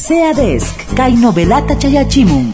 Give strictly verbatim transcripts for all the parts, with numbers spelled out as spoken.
Seadesc, Kai Novelata Chayachimun.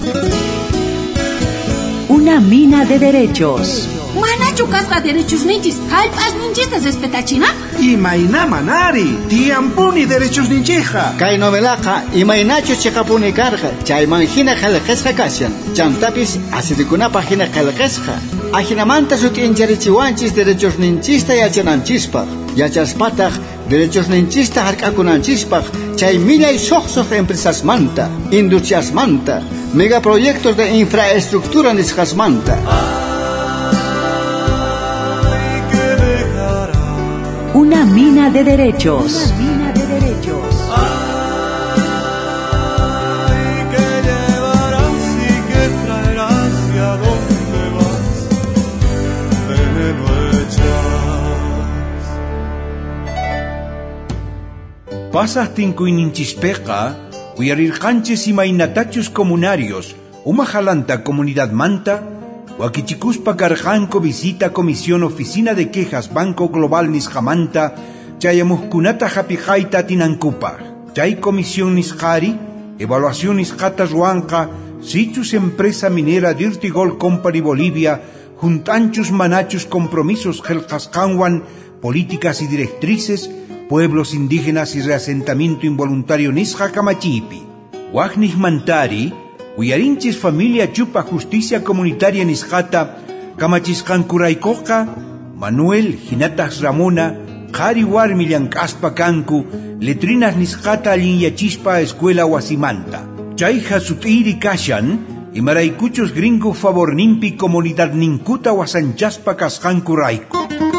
Una mina de derechos. Mana chukasqa derechos ninchis, halpas ninchistas respetachina? Imayna manari, tiampuni derechos ninchija. Kay novelaqa imaynachu chiqapuni karqa, chaymangina qillqisqa kashan. Chantapis asirikunapa hina qillqisqa. Ajinamanta sutincharichiwanchis derechos ninchista yachananchispaq. Yachaspataq derechos ninchista hark'akunanchispaq. Chay millay soqsoq empresasmanta, industriasmanta, megaproyectos de infraestructura nisqasmanta. Una mina de derechos. Una mina de derechos. Ay, ¿qué llevarás y qué traerás y a dónde vas? Veneno echas. Pasas tinkuininchispeka, uyarirqanchis imaynatachus comunarios, umajalanta comunidad manta, Wakichikuspa karqanku visita Comisión Oficina de Quejas Banco Global Nisqamanta chayamuhkunata hapijayta tinankupaq. Chay comisión nisqari, evaluación nisqata ruanqa, sichus empresa minera Dirty Gold Company Bolivia, juntanchus manachus compromisos qillqasqanwan, políticas y directrices, pueblos indígenas y reasentamiento involuntario nisqa kamachipi. Waq nismantari, Uyarinchis familia chupa justicia comunitaria nisqata, kamachisqankuraykoqa, Manuel Hinatas Ramona, qari warmi llank'aspa kanku, letrinas nisqata allinyachispa escuela wasimanta. Chay hasut'iri kashan, imaraykuchus gringo favor nimpi comunidad ninkuta wasanchaspa kasqankurayku.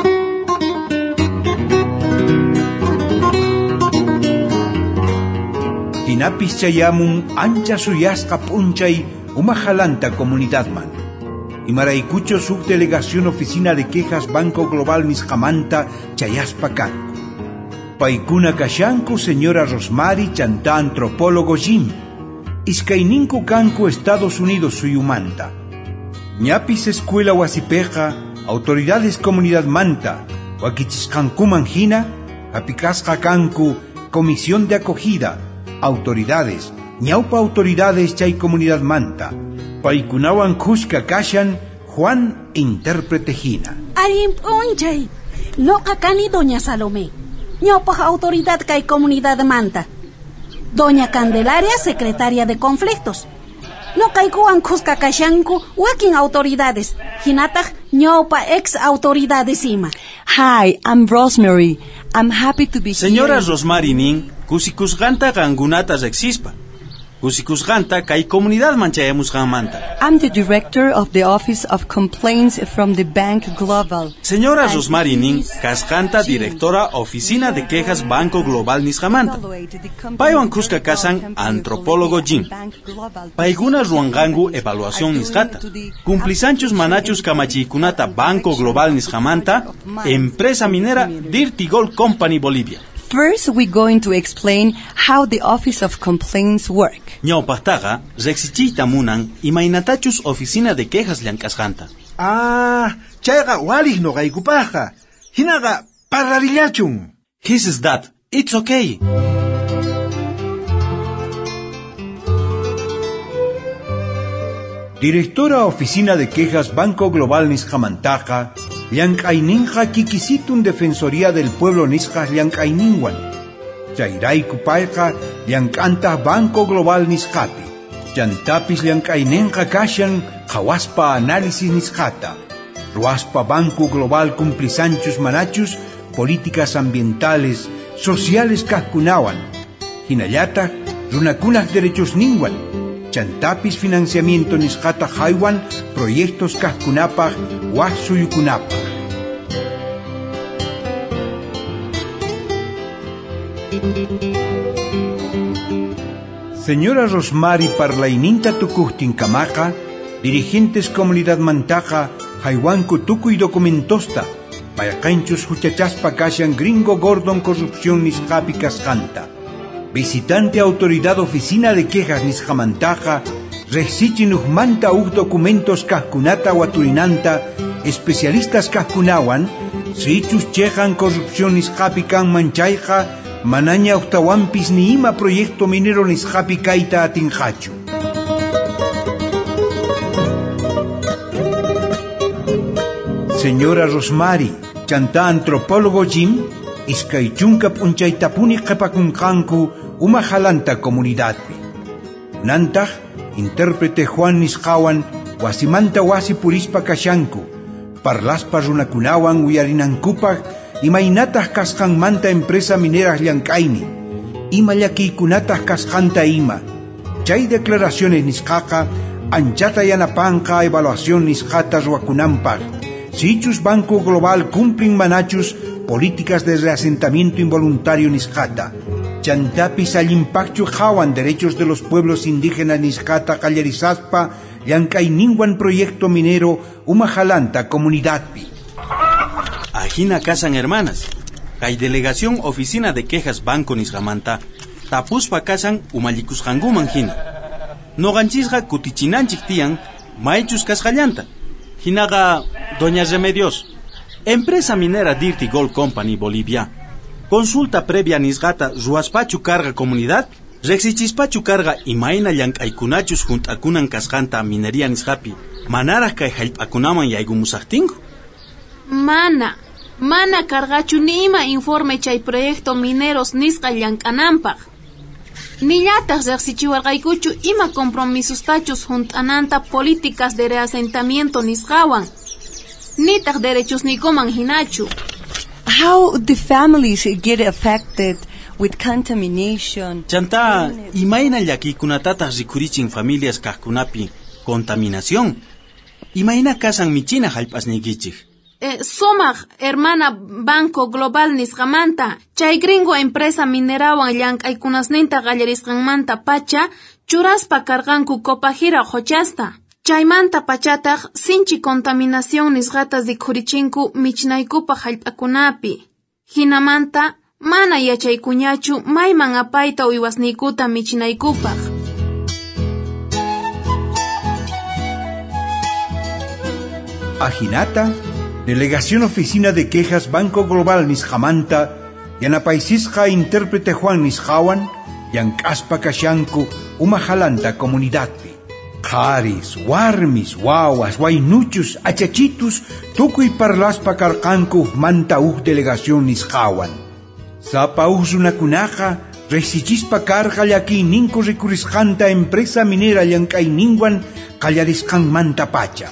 Hinapis chayamun ancha suyasqa punchay umajalanta comunidadman. Imaraykucho subdelegación Oficina de Quejas Banco Global Nisqamanta chayaspa kanku. Paykuna kashanku señora Rosmary Chanta antropólogo Jim. Iskayninku kanku Estados Unidos suyumanta. Ñapis escuela wasipeqa, autoridades comunidad manta, wakichisqankuman hina, apikasqa kanku comisión de acogida, autoridades, ñaupa autoridades chay comunidad manta. Paikunawan kushka kashan Juan intérprete hina. Arim unchay, loca cani doña Salomé, ñaupa autoridad kay comunidad manta. Doña Candelaria, secretaria de conflictos. No kaikuan kuska kashanku wakin autoridades, hinataq ñaupa ex autoridades ima. Hi, I'm Rosemary. I'm happy to be Señora here. Rosemary nin, kusikusganta gangunatas exispa. Kusikusganta kay comunidad manchayamusgamanta. I'm the director of the Office of Complaints from the Bank Global. Señora Rosemary nin, kasganta directora Oficina de Quejas Banco Global Nisqamanta. Paywan kuska kasan antropólogo Jim. Payguna ruangangu evaluación nisqata. Cumplisanchus manachus kamachikunata Banco Global Nisqamanta, empresa minera Dirty Gold Company Bolivia. First, we're going to explain how the Office of Complaints work. Ñawpaqtaqa reqsichiyta munan imaynatachus Oficina de Quejas llank'asqanta. Ah, chayqa walij noqaykupaqa. Hinaqa parlarillachun. He says that it's okay. Directora Oficina de Quejas Banco Global Nisqamantaqa, llank'ayninqa kikisitun Defensoría del Pueblo nisqas llank'ayninwan. Chayrayku payqa llank'antaq Banco Global nisqapi. Chantapis llank'aynenqa kashan qhawaspa análisis nisqata. Ruaspa Banco Global cumplisanchus manachus políticas ambientales, sociales kaqkunawan. Hinallataq runakunaq derechos ninwan. Chantapis financiamiento nisqata haywan proyectos kaqkunapaq waq suyukunapaq. Señora Rosemary parlayninta tukuqtinkamaqa, dirigentes comunidad mantaqa haywanku tukuy documentosta, payqanchus huchachaspa kashan Gringo Gordon corrupción nisqapi kasqanta. Visitante autoridad Oficina de Quejas nisqamantaqa, reqsichinujmanta uq documentos kaqkunata waturinanta, especialistas kaqkunawan, sichus cheqan corrupción nisqapi kanman chayqa, manaña octawampis ni ima proyecto minero nisqapi kaita atinqachu. Señora Rosmary, chanta antropólogo Jim, iskaychunka punchaytapuni qepakunqanku uma jalanta comunidadpi. Nantaq, intérprete Juan nisqawan wasimanta wasi purispa kashanku, parlaspa runakunawan uyarinankupaq imaynataq kasqanmanta empresa minera llank'aymi, ima llakiykunataq kasqanta ima. Chay declaraciones nisqaqa anchata yanapanqa evaluación nisqata ruwakunanpaq. Sichus Banco Global cumplen manachus políticas de reasentamiento involuntario nisqata. Chantapis allimpaqchu hawan derechos de los pueblos indígenas nisqata qallarisaspa llank'ayninwan proyecto minero uma jalanta comunidadpi. Ajina casan hermanas. Kay delegación oficina de quejas Banco Nisqamanta tapuspa casan umallikusqankuman hina. Noqanchisqa kutichinanchik tiyan maychus kasqallanta. Hinaqa Doña Remedios, empresa minera Dirty Gold Company Bolivia, consulta previa nisqata ruwaspachu carga comunidad, rexichispachu carga imayna llank'aykunachus junt'akunan kasqanta minería nisqapi, manaraq kay hallp'akunaman yaykumusaqtinku? Mana, mana cargachu nima informe chay proyecto mineros nisqa llank'ananpaq. Nillataq rexichiwarqaykuchu ima compromisustachus junt'ananta políticas de reasentamiento nisqawan. Nitaq derechos nikoman hinachu. How the families get affected with contamination? Chanta, imayna llakiykunatataq rikurichin familias kaqkunapi contaminación. Imayna kasan michina hallp'asniykichik. Eh, somaq, hermana Banco Global nisqamanta, chay gringo empresa minerawan llank'aykunasninta qallarisqanmanta pacha, churaspa karqanku Copajira Hochasta. Chaymanta pachataq sinchi contaminación nisqatas dikhurichinku michnaykupaq hallp'akunapi. Hinamanta mana yachaykuñachu mayman apayta uywasniykuta michinaykupaq. Ajinata, delegación oficina de quejas Banco Global Nisqamanta, yanapaysisqa intérprete Juan Nisqawan, llank'aspa kashanku uma jalanta comunidadpi. Qaris, warmis, wawas, waynuchus, achachitus, tukuy parlaspa karqanku manta uj delegación nisqawan. Sapa uj runakunaqa, resichispa karqa llakiyninku rikurisqanta empresa minera llank'ayninwan qallarisqanmanta pacha.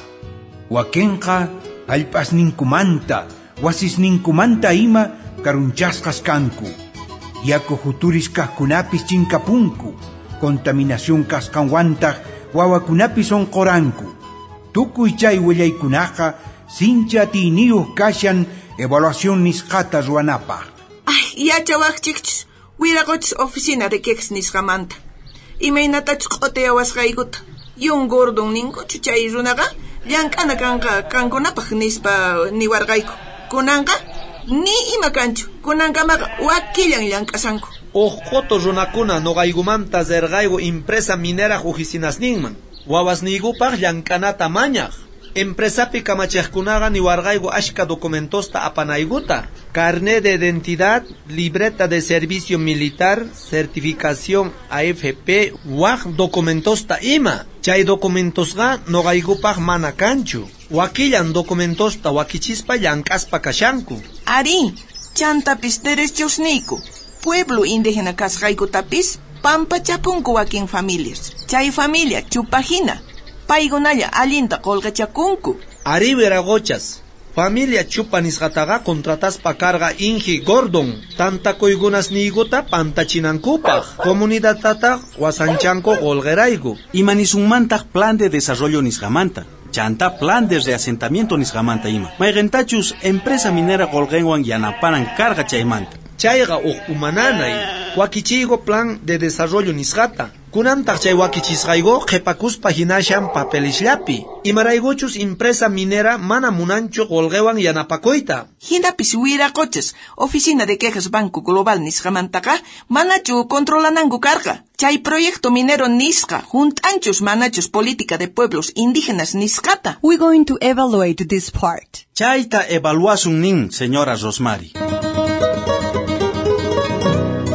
Wakinqa, hallp'asninkumanta, wasisninkumanta ima karunchasqas kanku. Yaku huturis kaqkunapis chinkapunku, contaminación kasqanwantaq wawakunapis onqoranku. Tukuy chay willaykunaqa sincha tiyniyuq kashan evaluación nisqata ruwanapaq. Ay, yachawaqchikchus wiraquchus oficina de quejas nisqamanta. Imaynatachus q'utiyawasqaykuta yung gordon ninkuchu chay runaqa llank'ana kanqa kankunapaq nispa niwarqayku. Kunanqa ni ima kanchu, kunankamaqa wakillan llank'asanku. Ojoto runakuna noqaygumanta zerqaygu empresa minera oficinasninman. Wawasniykupaq llank'anata mañaq. Empresapi kamachiqkunaqa niwarqaygu ashka documentosta apanaykuta. Carnet de identidad, libreta de servicio militar, certificación A F P, waq documentosta ima. Chay documentosqa noqaykupaq mana kanchu. Wakillan documentosta wakichispa llank'aspa kashanku. Ari, chantapis derechosniyku. Pueblo indígena kasqaykutapis pampachapunku wakin familias. Chay familia chupajina. Paygunalla allinta qolqachakunku. Ari veragochas. Familia chupa nisqataqa contrataspa karqa Ingi Gordon. Tantakuygunas niyguta pantachinankupaq. Comunidatataq wasanchanku qolqerayku. Imanisunmantaq plan de desarrollo nisqamanta. Chanta plan de reasentamiento nisqamanta ima. Mayqintachus empresa minera qolqenwan yanaparan karqa chaymanta. Chayqa uq umananay, wakichiygo plan de desarrollo nisqata. Kunantaq chay wakichisqaygo qhipakuspa hinashan papelislapi. Imaraygochus empresa minera mana munanchu qolqewan yanapakuyta. Hinapis wiraquchas oficina de quejas Banco Global nisqamantaqa manachu controlananku karqa. Chay proyecto minero nisqa juntanchus manachus política de pueblos indígenas nisqata. We're going to evaluate this part. Chayta evaluasun nin, señora Rosmary.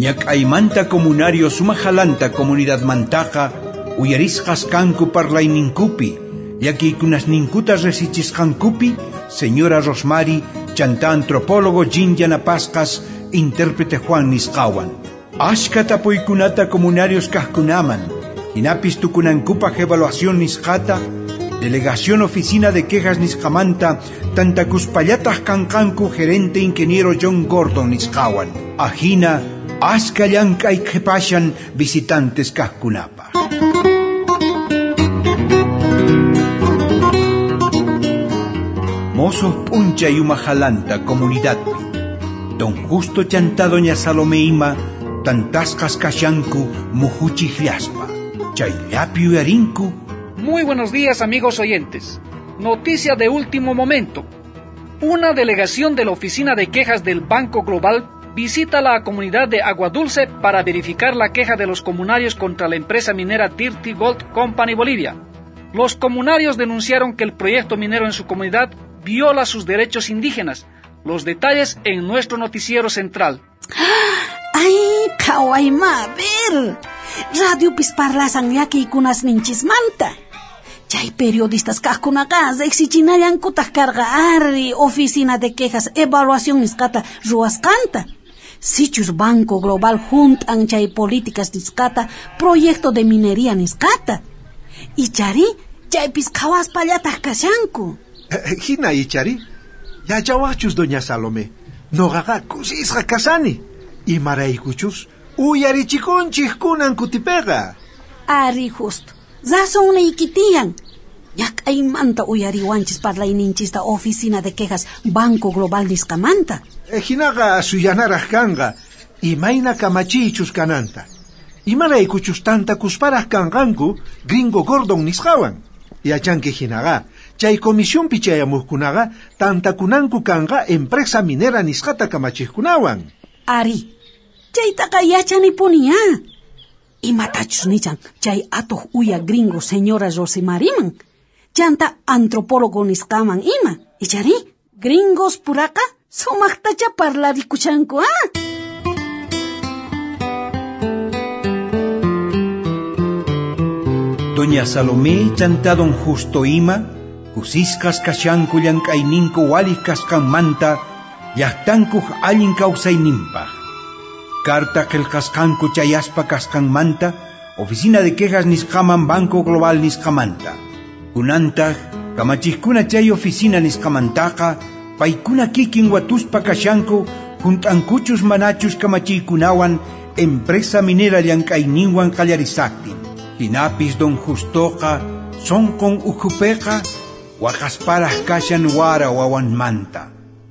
ñak'aymanta comunario sumajalanta comunidad mantaqa uyarisqas kanku parlayninkupi llakiykunasninkuta resichisqankupi señora Rosmary chanta antropólogo Jin yanapasqas intérprete Juan nisqawan ashka tapuykunata comunarios kajkunaman hinapis tukunankupaj evaluación nisqata Delegación Oficina de Quejas nisqamanta tantakuspallataq kanqanku gerente ingeniero John Gordon nisqawan ajina ashka llank'ay qhipashan visitantes kajkunapa. Mozos puncha y umajalanta comunidadpi don Justo chanta doña Salomé ima tantasqas kashanku muhuchijllaspa chayllapi uyarinku. Muy buenos días, amigos oyentes. Noticia de último momento. Una delegación de la Oficina de Quejas del Banco Global visita la comunidad de Agua Dulce para verificar la queja de los comunarios contra la empresa minera Dirty Gold Company Bolivia. Los comunarios denunciaron que el proyecto minero en su comunidad viola sus derechos indígenas. Los detalles en nuestro noticiero central. ¡Ay, kawaima! A ver, radio pisparlasan llakiykunas ninchismanta. Chay periodistas kajkunaqa exichinallankutaq karqa ari Oficina de Quejas Evaluación nisqata ruwasqanta. Sichus Banco Global juntan chay políticas nisqata proyecto de minería nisqata. Ichari chaypis qhawaspallataq kashanku. Hina ichari, yachawachus doña Salomé, noqaqa kusisqa kasani. Imaraykuchus uyarichikunchik kunan kutipiqa. Ari justo. Zasonniykitiyan. Ñak'aymanta uyariwanchis parlayninchista Oficina de Quejas Banco Global nisqamanta. Hinaqa suyanaraq kanqa imayna kamachichus kananta. Imaraykuchus tantakusparaq kanqanku Gringo Gordon nisqawan. Yachanki hinaqa chay comisión pichayamuqkunaqa tantakunanku kanqa empresa minera nisqata kamachiqkunawan. Ari, chaytaqa yachanipuniya. Imatachus nichan chay atuq uya gringo señora Rosemariman. Chanta antropólogo nisqaman ima. Ichari, gringos puraqa sumaqtacha parlarikuchanku, ah. Doña Salomé chanta don Justo ima kusisqas kashanku llank'ayninku walik kasqanmanta llaqtankuq allin kawsayninpaq. Carta qillqasqanku chayaspa kasqanmanta Oficina de Quejas nisqaman Banco Global nisqamanta. Kunantaq kamachiqkuna chay oficina nisqamantaqa paykuna kikin watuspa kashanku juntankuchus manachus kamachiykunawan empresa minera llank'ayninwan qallarisaqtin. Hinapis don Justoqa sonqon ukhupiqa waqasparaq kashan wara wawanmanta.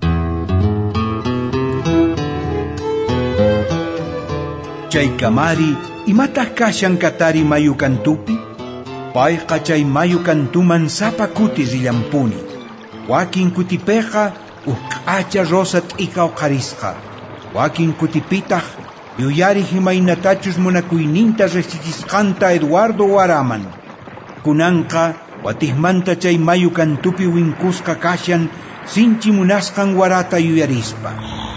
Chaykamari imataq kashan katari mayukantupi payqa chay mayukantuman sapa kuti rillampuni wakin kutipiqa uk'acha rosa t'ika uqarisqa wakin kutipitaq yuyari himaynatachus munakuyninta resichisqanta Eduardo Waraman kunanqa watihmanta chay mayukantupi winkusqa kashan sinchi munasqan warata yuyarispa.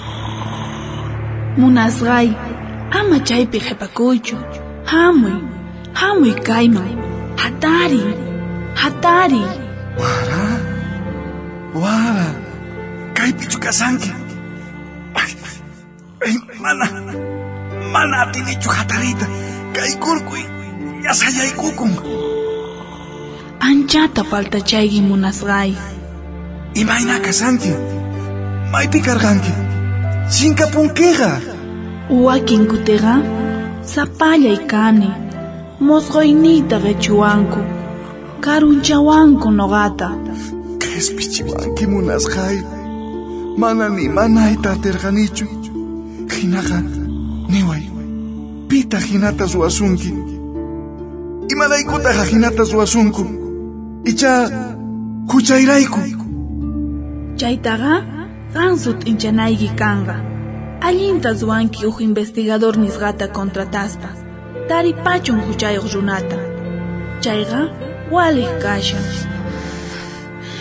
Munasqay ama chaypi qhipakuychu. Hamuy, hamuy kayman. Hatari, hatari. Wara, wara, kaypichu kasanki. Ay, ay, mana, mana atinichu hatarita. Kaykurkuy, yasayaykukun. Anchata falta chaygi munasqay. Imayna kasanki. Maypi karganki. Sinkapunkiqa. Wakin kutiqa sapallay kani. Mosqoyniyta qichwanku. Karunchawanku noqata. Qhispichiwanki munasqay. Mana ni manayta atirqanichu. Hinaqa niway. Pita hinata suwasunki. Imalaykutaqa hinata suwasunku. Icha huchayrayku. Chaytaqa qansut inchanayki kanqa. Allinta suwanki uj investigador nisqata contrataspa. Taripachun huchayuq runata. Chayqa walik kashan.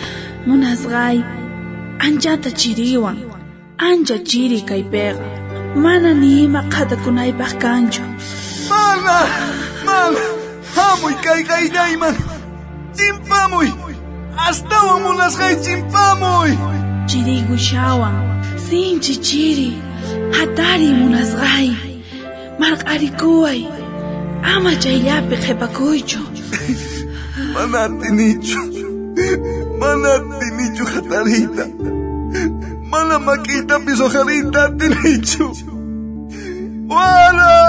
Munasqay anchata chiriwan. Ancha chiri kaypiqa. mana ni ima qhatakunaypaq kanchu. Mana, mana, hamuy kayqayllayman. Chimpamuy, astawan munasqay chimpamuy. Chiriykushawan, sinchi chiri, hatari munasqay. Marq'arikuway, ama chayllapi qhipakuychu. Mana atinichu, mana atinichu hatarita. Mana makitapis ojarita atinichu. Wala,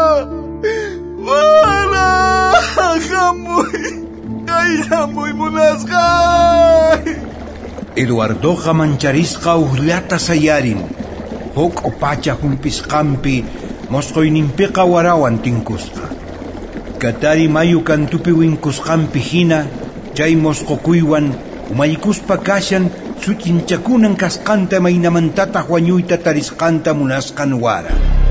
wala, hamuy, kayllamuy munasqay. Eduardoqa mancharisqa uqllata sayarin, huk opacha humpisqampi mosqoyninpiqa warawan tinkusqa. Katari mayu kantupi winkusqampi hina, chay mosqokuywan umaykuspa kashan sutinchakunan kasqanta maynamantataq wañuyta tarisqanta munasqan wara.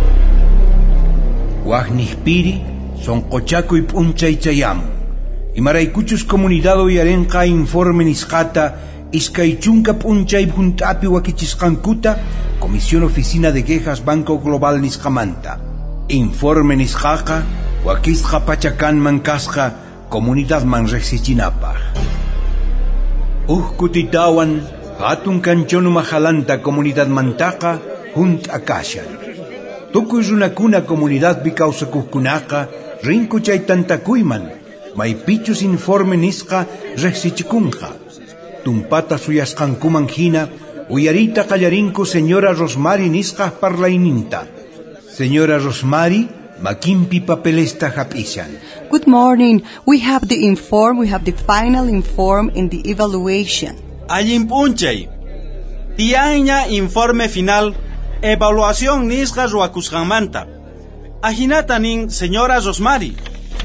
Waqniqpiri sonqochakuy p'unchay chayamun. Imaraykuchus comunidad uyarenqa informe nisqata iskay chunka p'unchay punt'api wakichisqankuta Comisión Oficina de Quejas Banco Global nisqamanta. Informe nisqaqa wakisqa pachakanman kasqa comunidadman riqsichinapaq. Uj kutitawan hatun kanchonu mahalanta comunidadmantaqa junt'a kashan. Tukuy runakuna comunidadpi kawsakuqkunaqa rinku chay tantakuyman maypichus informe nisqa riqsichikunqa. Tumpata suyasqankuman hina uyarita qallarinku señora Rosmary nisqaq parlayninta. Señora Rosmary makimpi papelesta hap'ishan. Good morning. We have the inform, we have the final inform in the evaluation. Allin p'unchay. Tianña informe final, evaluación nisqa ruakusqanmanta. Ajinata nin señora Rosmary.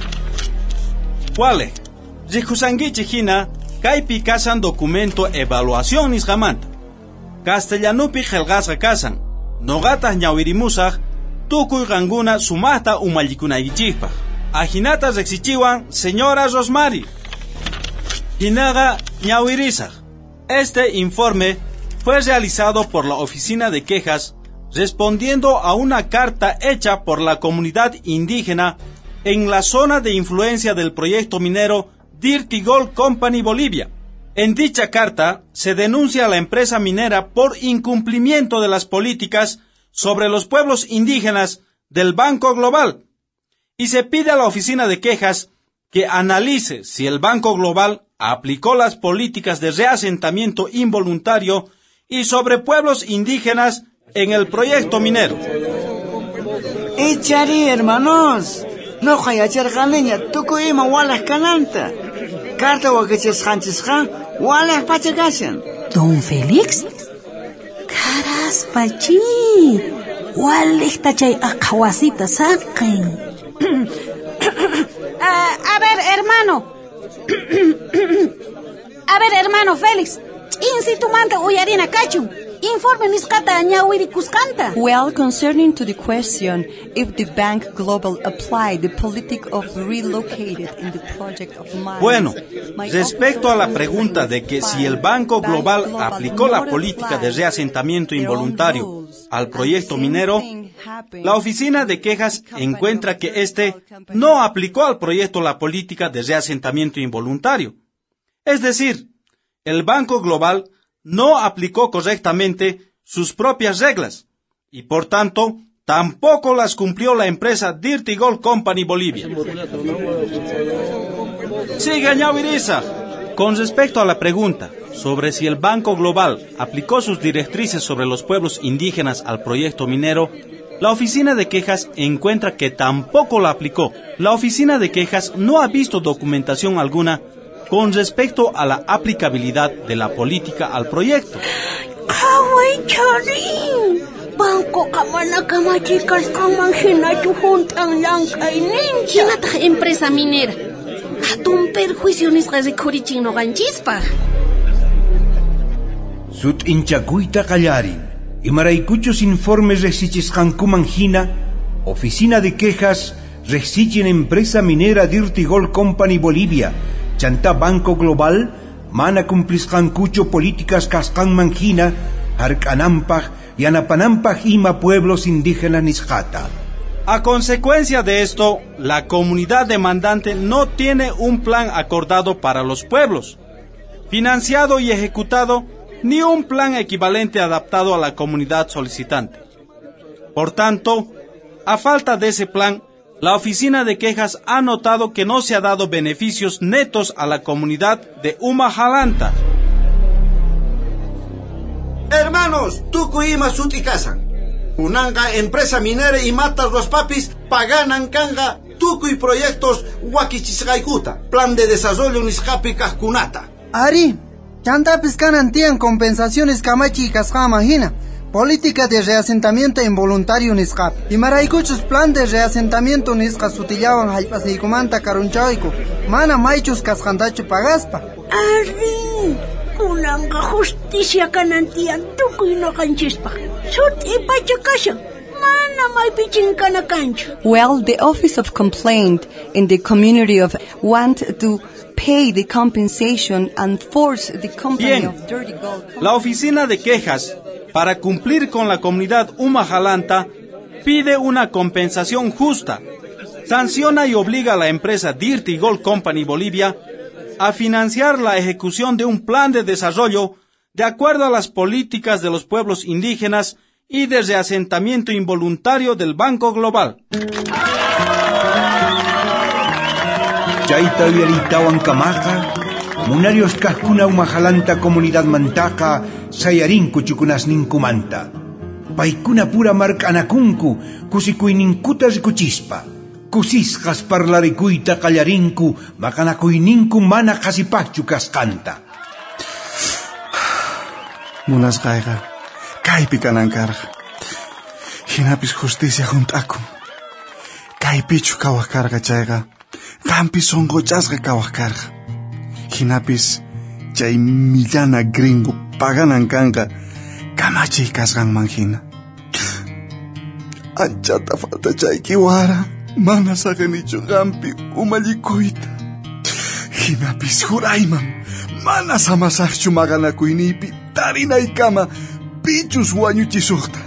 Wale, riqhusankichik hina, kaypi kasan documento evaluación nisqamanta. Castellanupi qillqasqa kasan, noqataq ñawirimusaq, tukuy qankuna sumaqta umallikunaykichikpaq. Ajinata riqsichiwan señora Rosmary. Hinaqa ñawirisaq. Este informe fue realizado por la Oficina de Quejas respondiendo a una carta hecha por la comunidad indígena en la zona de influencia del proyecto minero Dirty Gold Company Bolivia. En dicha carta se denuncia a la empresa minera por incumplimiento de las políticas sobre los pueblos indígenas del Banco Global y se pide a la Oficina de Quejas que analice si el Banco Global aplicó las políticas de reasentamiento involuntario y sobre pueblos indígenas en el proyecto minero. Echari, hermanos, no hayacharqaniña tukuyma walas kananta. Carta wakachesqanchisqa walas pachakashan. Don Félix, caraspachi, walejta chay aqhawasita saqin. uh, a ver, hermano. A ver, hermano Félix, insitumanta uyarina kachun. Informe nisqata ñawirikusqanta. Well, concerning to the question if the Bank Global applied the politic of relocated in the project of mines. Bueno, respecto a la pregunta de que si el Banco Global aplicó la política de reasentamiento involuntario al proyecto minero, la Oficina de Quejas encuentra que este no aplicó al proyecto la política de reasentamiento involuntario. Es decir, el Banco Global no aplicó correctamente sus propias reglas y, por tanto, tampoco las cumplió la empresa Dirty Gold Company Bolivia. Siga, ñawiriza. Con respecto a la pregunta sobre si el Banco Global aplicó sus directrices sobre los pueblos indígenas al proyecto minero, la Oficina de Quejas encuentra que tampoco la aplicó. La Oficina de Quejas no ha visto documentación alguna con respecto a la aplicabilidad de la política al proyecto. ¡Kawai charin! Banco kamana kamachicas kamanjina tu juntan lanka y ninja. Hinata empresa minera. Hatun perjuiciones recorichin no ganchispa. Sut inchakuita qallarin. Imaraykuchus informes rexichisqankuman hina, Oficina de Quejas rexichin empresa minera Dirty Gold Company Bolivia, chanta Banco Global, mana cumplisqankuchu políticas kasqanman hina, hark'anampaq Yanapanampaj ima pueblos indígenas nisqata. A consecuencia de esto, la comunidad demandante no tiene un plan acordado para los pueblos, financiado y ejecutado, ni un plan equivalente adaptado a la comunidad solicitante. Por tanto, a falta de ese plan, la oficina de quejas ha notado que no se ha dado beneficios netos a la comunidad de Umajalanta. Hermanos, tuku ima suti kasan. Unanga empresa minera y matas los papis paganan kanga tuku y proyectos wakichisgaikuta, plan de desarrollo nisqapi kajkunata. Ari, chantapis kanan tian compensaciones kamachi kasqama hina. Política de reasentamiento involuntario nisqapi. Y maraykuchus plan de reasentamiento nisqa sutillawan hallp'asniykumanta karunchayku. Mana maychus kasqantachu pagaspa. Ari, kunanga justicia kanantian tukuy noqanchispa. Suti pachakashan. Mana maypichin kana kanchu. Well, the Office of Complaint in the community of want to pay the compensation and force the company Bien. of Dirty Gold. La oficina de quejas, para cumplir con la comunidad Umajalanta, pide una compensación justa, sanciona y obliga a la empresa Dirty Gold Company Bolivia a financiar la ejecución de un plan de desarrollo de acuerdo a las políticas de los pueblos indígenas y de reasentamiento involuntario del Banco Global. Chaita uyaritawan kamaqa, munarios kajkuna Umajalanta comunidad mantaqa, sayarinku chukunasninkumanta. Paikuna pura mark'anakunku, kusikuyninkuta rikuchispa. Kusisqas parlarikuyta qallarinku, maqanakuyninkum mana qasipaqchu kasqanta. Munasqayqa, kaypi kanankarqa. Hinapis justicia junt'akun. Kaypichu kawaq karqa chayqa. Qanpis sonqochasqa kawaq karqa. Hinapis chay millana gringo paganan kanqa kamachiy kasqanman hina. Anchata falta chayki wara. Mana saqanichu qanpi umallikuyta. Hinapis jurayman. Mana samasaqchu maqanakuynipi tarinaykama pichus wañuchisuqta.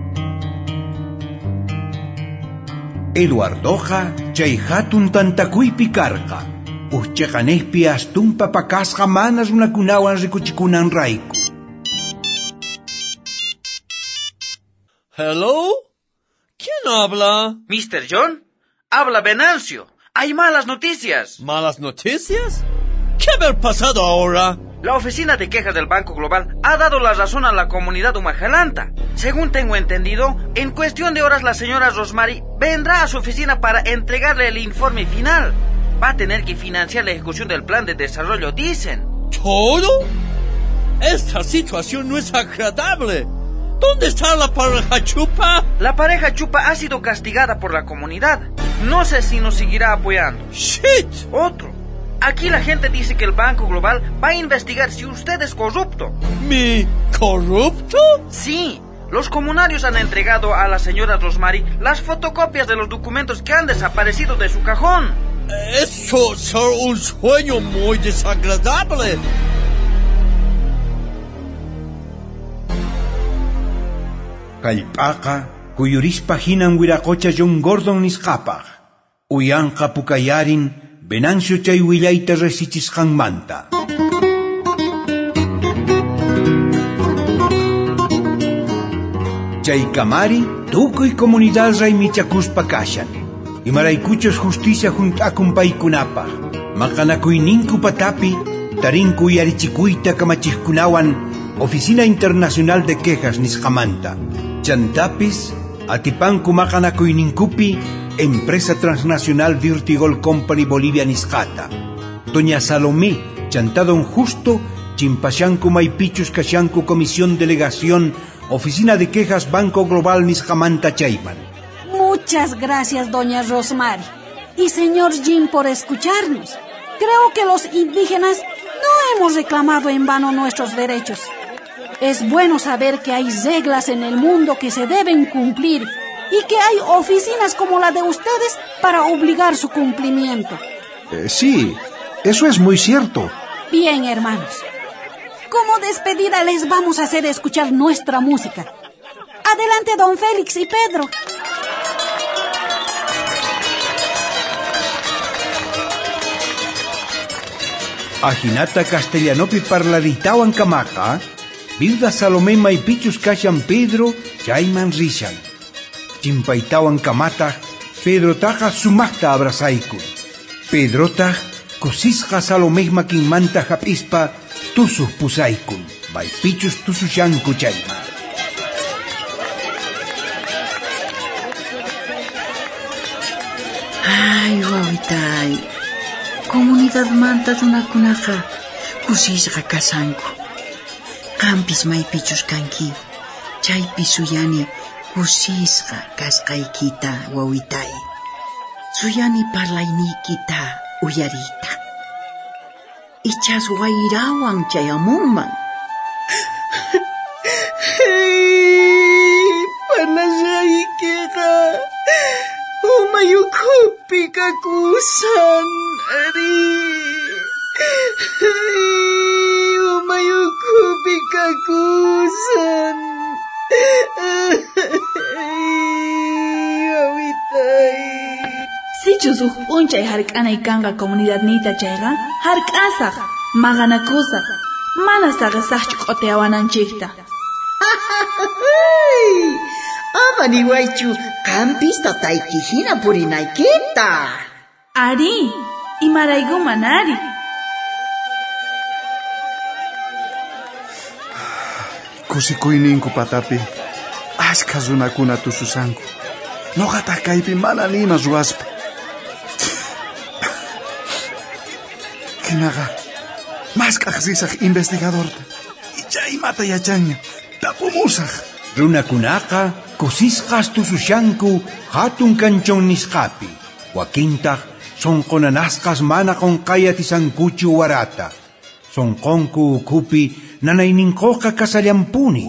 Eduardoqa chay hatun tantakuypi karqa. Uchaqanaypi astumpa pakasqa mana runakunawan rikuchikunan rayku. Hello? ¿Quién habla? mister John, habla Venancio. Hay malas noticias. ¿Malas noticias? ¿Qué haber pasado ahora? La oficina de quejas del Banco Global ha dado la razón a la comunidad Umajalanta. Según tengo entendido, en cuestión de horas la señora Rosmary vendrá a su oficina para entregarle el informe final. Va a tener que financiar la ejecución del plan de desarrollo, dicen. ¿Todo? Esta situación no es agradable. ¿Dónde está la pareja Chupa? La pareja Chupa ha sido castigada por la comunidad. No sé si nos seguirá apoyando. ¡Shit! Otro. Aquí la gente dice que el Banco Global va a investigar si usted es corrupto. ¿Mi corrupto? Sí. Los comunarios han entregado a la señora Rosmary las fotocopias de los documentos que han desaparecido de su cajón. Eso es un sueño muy desagradable. Kallp'aqa kuyurispa hinan wiraqucha John Gordon nisqapaq. Uyanqa pukayarin Venancio chay willayta resichisqanmanta. Chay kamari tukuy comunidad raymichakuspa kashan. Imaraykuchos justicia junt'akun paykunapaq. Maqanakuyninku patapi tarinku yarichikuyta kamachijkunawan Oficina Internacional de Quejas nisqamanta. Chantapis atipanku maqanakuyninkupi Empresa Transnacional Dirty Gold Company Bolivia nisqata. Doña Salomé chantadon justo chimpashanku maypichus kashanku Comisión Delegación Oficina de Quejas Banco Global nisqamanta chayman. Muchas gracias, doña Rosmary y señor Jim, por escucharnos. Creo que los indígenas no hemos reclamado en vano nuestros derechos. Es bueno saber que hay reglas en el mundo que se deben cumplir y que hay oficinas como la de ustedes para obligar su cumplimiento. Eh, sí, eso es muy cierto. Bien, hermanos. Como despedida les vamos a hacer escuchar nuestra música. Adelante, don Félix y Pedro. Ajinata castellanopi parlaritawan kamaja, Vilda Salomé maipichus kashan Pedro, chayman rishan. Chimpaitawan kamata, Pedro taja sumachta abrazaikun. Pedro taj, kusisqa Salomé makinmanta hapispa, tusuh pusaikun. Maipichus tusushanku chayma. Ay, wawitay. Comunidad manta runakunaqa kusisqa kasanku. Qampis maypichus kanki. Chaypi suyani kusisqa kasqaykita wawitay. Suyani parlaynikita uyarita. Ichas wayrawan chayamunman. Hey, panashaykiqa umayukupi kakusan ari. Hey, umayukupi kakusan. Awitay. Sichusuk unchay hark'anay kanqa comunidad nita chayqa hark'asaq, maqanakusaq, mana saqasaqchu q'uteawananchikta. Ama niwaychu qampis tataykihina purinaykita. Ari, imaraykuman ari. Kusikuyninku patapi, ashka runakuna tususanku. Noqata kaypi mana nima ruwaspa. Kinaqa, mas kaqsisaq investigadorta. Ichaymata yachaña, tapumusaq. Runakunaqa, kusisqas tusushanku hatun kanchon nisqapi. Wakintaq, sonqonanasqas mana qonqayatisankuchu warata. Sonqonku ukupi nanayninqoqa kasallampuni.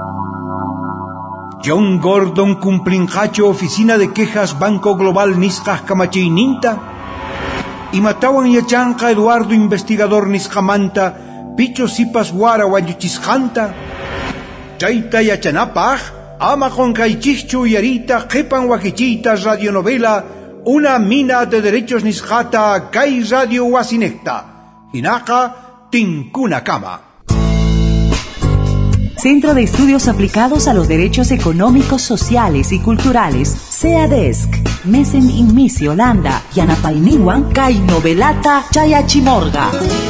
John Gordon cumplinqachu Oficina de Quejas Banco Global nisqaq kamachiyninta. Imatawan yachanqa Eduardo Investigador nisqamanta picho sipas wara walluchisqanta. Chayta yachanapaq ama qonqaychikchu yarita qhipan wakichiyta radionovela Una mina de derechos nisqata kay radio wasinekta. Hinaqa tinkuna kama. Centro de Estudios Aplicados a los Derechos Económicos, Sociales y Culturales, CEADESC, Mesen Inmisi Holanda, Yanapainiwan, Kay Novelata, Chayachimorga.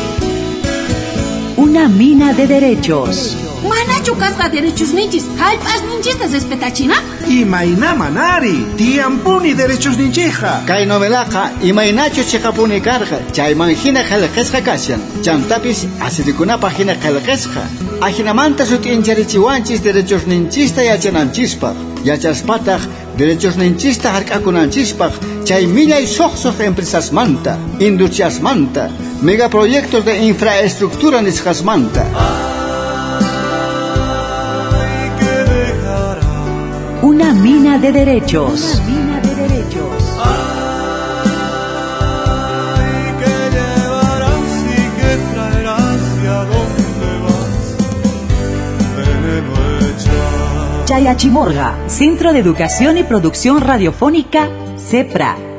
Una mina de derechos. Manachu kasqa derechos ninchis, hallp'as ninchistas respetachina? Imayna manari, tiampuni derechos ninchija. Kay novelaqa imaynachu chiqapuni karqa, chaymanhina qillqisqa kashan. Chantapis asirikunapaq hina qillqisqa. Ajinamanta sutiincharichiwanchis derechos ninchista yachananchispaq. Yachaspataq derechos ninchista hark'akunanchispaq. Chay millay soqsoq empresasmanta, industriasmanta, megaproyectos de infraestructura nisqasmanta. Una mina de derechos. Una mina de derechos. Hay que llevarás y que traerás y a dónde vas. Veneno echar. Chayachimorga, Centro de Educación y Producción Radiofónica, CEPRA.